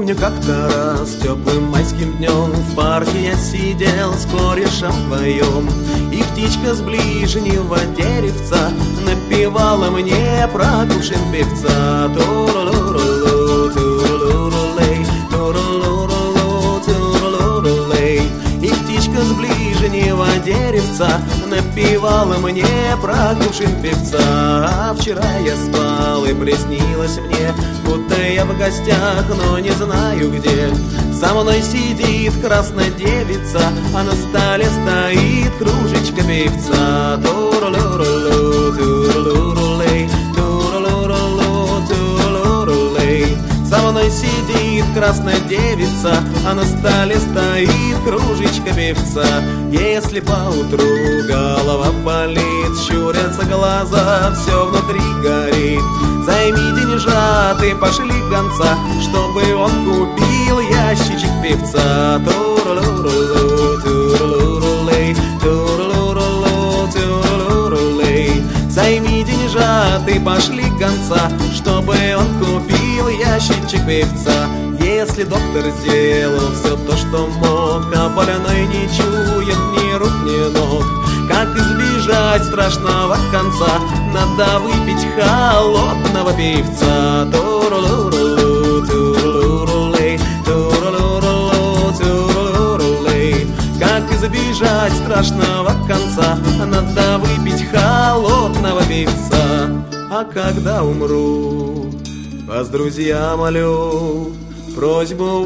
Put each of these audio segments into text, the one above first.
Помню, как-то раз теплым майским днем в парке я сидел с корешем вдвоем, и птичка с ближнего деревца напевала мне про Кушин певца. Туру-лу-ру-лу, туру-лу-ру-лей, туру-лу-ру-лу, туру-лу-ру-лей. И птичка с ближнего деревца напевала мне про Кушин певца. А вчера я спал, и приснилось мне, будто я в гостях, но не знаю где. Со мной сидит красная девица, а на столе стоит кружечка певца. Туру-лу-ру-лу, туру-лу-ру-лей, туру-лу-ру-лу, туру-лу-ру-лей. Со мной сидит красная девица, а на столе стоит кружечка певца. Если поутру голова болит, щурятся глаза, все внутри горит, займи деньжат и пошли гонца, чтобы он купил ящичек певца. Туру-лу-ру-лу, туру-лу-ру-лей, туру-лу-ру-лу, туру-лу-ру-лей. Займи деньжат и пошли гонца, чтобы он купил ящичек певца. Если доктор сделал все то, что мог, а больной не чует ни рук, ни ног, как избежать страшного конца? Надо выпить холодного певца. Туру-лу-ру-лу, туру-лу-ру-лей, туру-лу-ру-лу, туру-лу-ру-лей. Как избежать страшного конца? Надо выпить холодного певца. А когда умру, вас, друзья, молю просьбу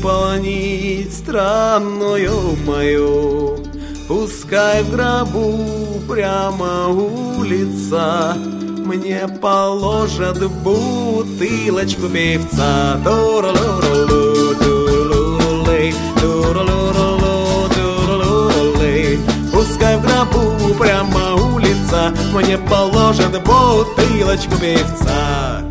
выполнить странную мою. Пускай в гробу прямо у лица мне положат бутылочку певца. Туру-лу-ру-лу, туру-лу-лей, туру-лу-ру-лу, туру-лу-лей. Пускай в гробу прямо у лица мне положат бутылочку певца.